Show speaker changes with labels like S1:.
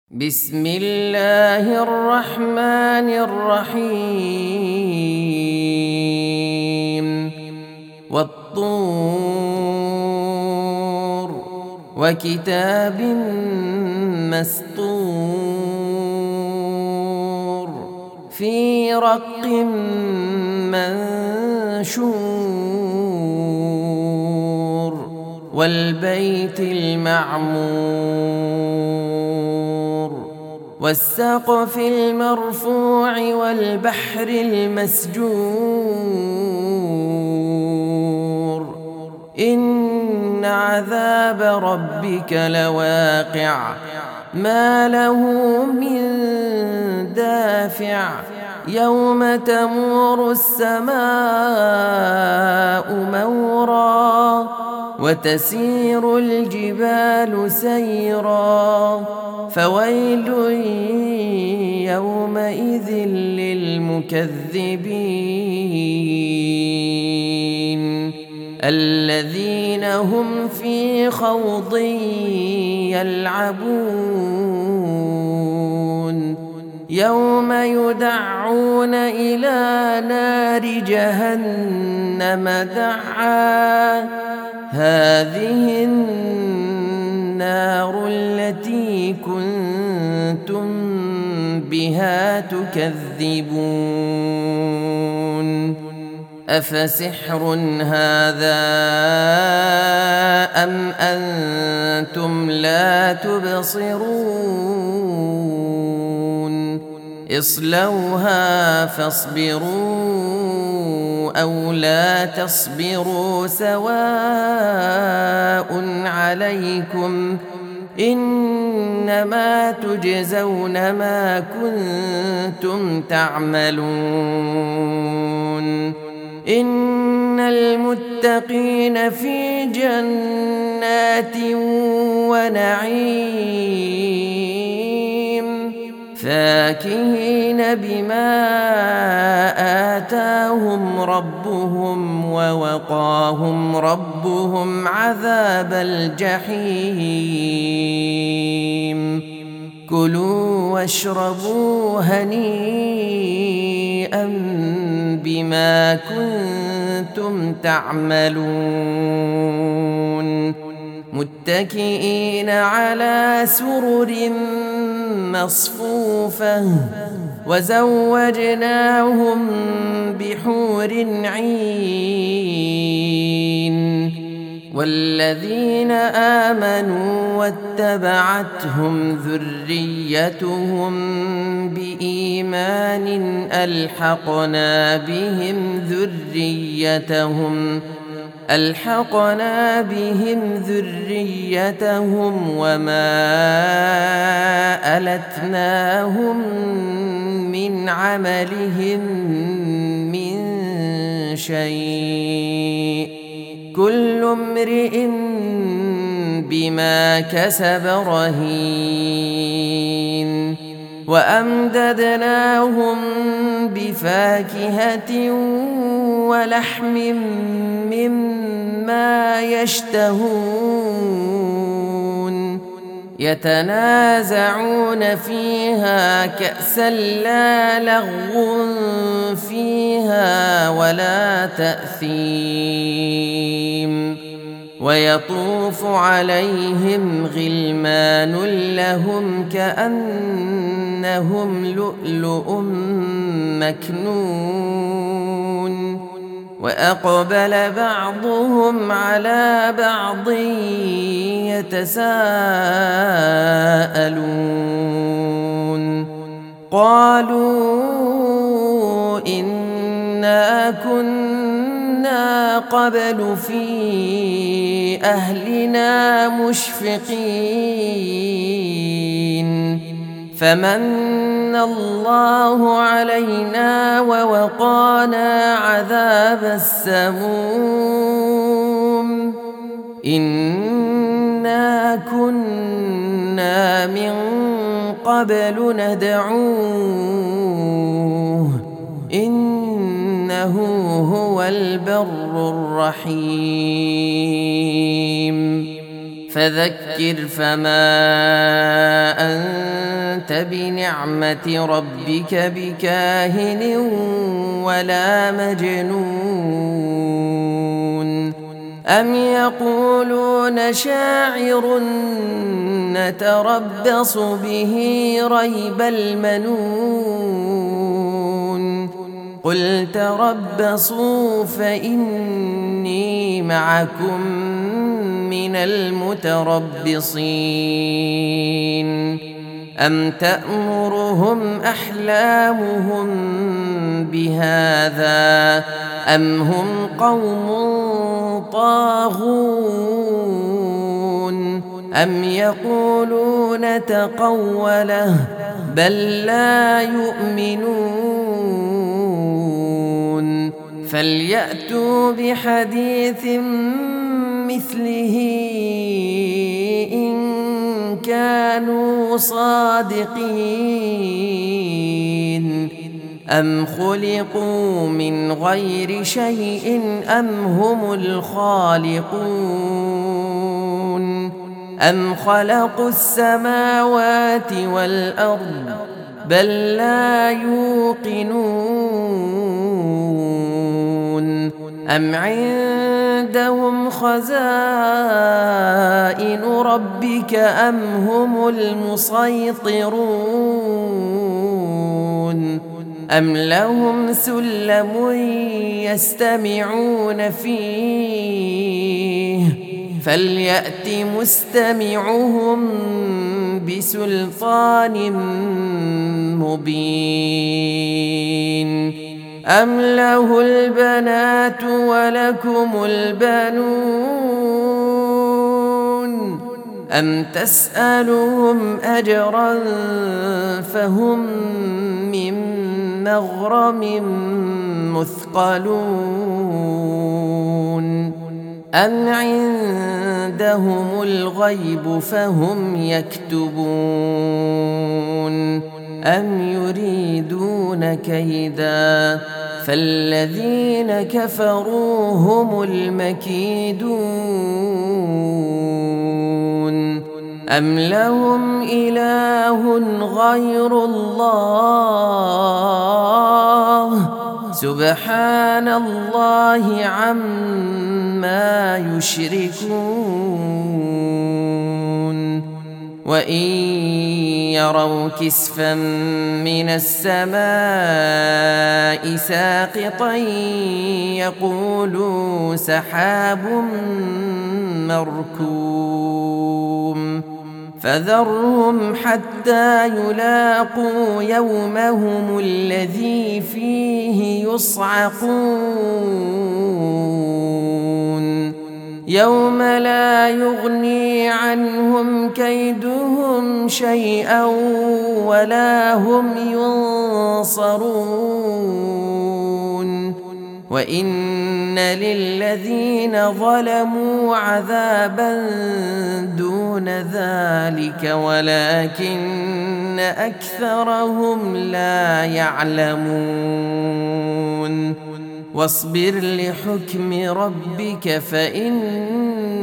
S1: بسم الله الرحمن الرحيم والطور وكتاب مسطور في رق منشور والبيت المعمور والسقف المرفوع والبحر المسجور إن عذاب ربك لواقع ما له من دافع يوم تمور السماء مورا وتسير الجبال سيرا فويل يومئذ للمكذبين الذين هم في خوض يلعبون يوم يدعون إلى نار جهنم دعا هذه النار التي كنتم بها تكذبون أفسحر هذا أم أنتم لا تبصرون اصلوها فاصبروا أو لا تصبروا سواء عليكم إنما تجزون ما كنتم تعملون إن المتقين في جنات ونعيم فاكهين بما آتاهم ربهم ووقاهم ربهم عذاب الجحيم كلوا واشربوا هنيئا بما كنتم تعملون متكئين على سرر مصفوفة وزوجناهم بحور عين والذين آمنوا واتبعتهم ذريتهم بإيمان ألحقنا بهم ذريتهم وما ألتناهم من عملهم من شيء كل امرئ بما كسب رهين وأمددناهم بفاكهة ولحم مما يشتهون يتنازعون فيها كأسا لا لغو فيها ولا تأثيم ويطوف عليهم غلمان لهم كأنهم لؤلؤ مكنون وأقبل بعضهم على بعض يتساءلون قالوا إنا كنا قبل في أهلنا مشفقين فمن الله علينا ووقانا عذاب السموم إنا كنا من قبل ندعوه إنه هو البر الرحيم فذكر فما أنت أنت بنعمة ربك بكاهن ولا مجنون أم يقولون شاعر نتربص به ريب المنون قل تربصوا فإني معكم من المتربصين أم تأمرهم أحلامهم بهذا أم هم قوم طاغون أم يقولون تقوله بل لا يؤمنون فليأتوا بحديث مثله إن كانوا صادقين أم خلقوا من غير شيء أم هم الخالقون أم خلقوا السماوات والأرض بل لا يوقنون أم عندهم خزائن ربك أم هم المسيطرون أم لهم سلم يستمعون فيه فليأت مستمعهم بسلطان مبين أم له البنات ولكم البنون أم تسألهم أجرا فهم من مغرم مثقلون أم عندهم الغيب فهم يكتبون أم يريدون كيدا فالذين كفروا هم المكيدون أم لهم إله غير الله سبحان الله عما يشركون وإن يروا كسفا من السماء ساقطا يقولوا سحاب مركوم فذرهم حتى يلاقوا يومهم الذي فيه يصعقون يوم لا يغني عنهم كيدهم شيئا ولا هم ينصرون وإن للذين ظلموا عذابا دون ذلك ولكن أكثرهم لا يعلمون واصبر لحكم ربك فإن